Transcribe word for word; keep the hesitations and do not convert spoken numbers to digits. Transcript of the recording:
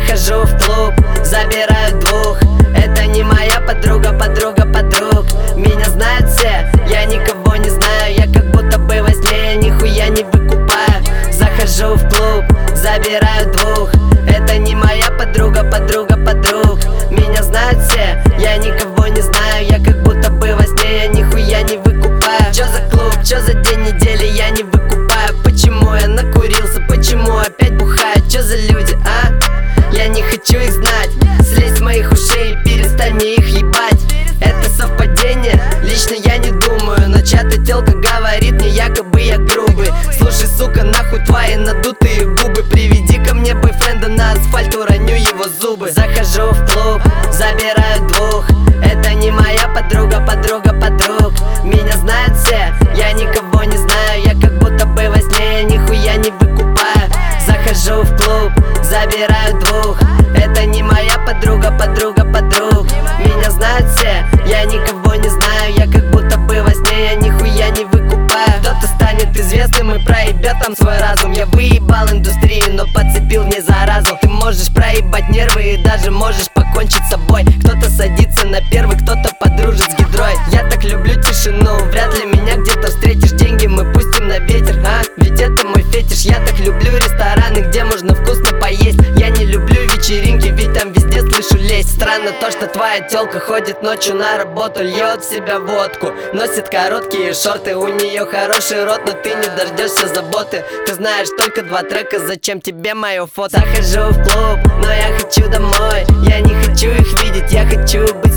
Захожу в клуб, забираю двух. Это не моя подруга, подруга подруг. Меня знают все, я никого не знаю. Я как будто бы во сне, я нихуя не выкупаю. Захожу в клуб, забираю двух. Это не моя подруга, подруга подруг. Меня знают все, я никого не знаю. Я как будто бы во сне, я нихуя не выкупаю. Чё за клуб, чё за день недели, я не выкупаю. Почему я накурился, почему опять бухаю? Чё за люди, а? Я не хочу их знать. Слезь с моих ушей, перестань мне их ебать. Это совпадение? Лично я не думаю. Но чья-то телка говорит мне, якобы я грубый. Слушай, сука, нахуй твои надутые губы. Приведи ко мне бойфренда, на асфальт уроню его зубы. Захожу в клуб, забираю двух. Это не моя подруга, подруга подруг. Меня знают все, я никого не знаю. Я как будто бы во сне, я нихуя не выкупаю. Захожу в клуб, забираю двух. Это не моя подруга, подруга подруг. Меня знают все, я никого не знаю. Я как будто бы во сне, я нихуя не выкупаю. Кто-то станет известным и проебет там свой разум. Я выебал индустрию, но подцепил не заразу. Ты можешь проебать нервы и даже можешь покончить с собой. Кто-то садится на первый, кто-то подружит с гидрой. Я так люблю тишину, вряд ли меня где-то встретишь. Деньги мы пустим на ветер, а? Ведь это мой фетиш. Я так люблю рестораны, где можно вкусно поесть. Я не люблю вечеринки, ведь там везде слышу лезть. Странно то, что твоя тёлка ходит ночью на работу, льет в себя водку, носит короткие шорты. У нее хороший рот, но ты не дождешься заботы. Ты знаешь только два трека, зачем тебе мое фото? Захожу в клуб, но я хочу домой. Я не хочу их видеть, я хочу быть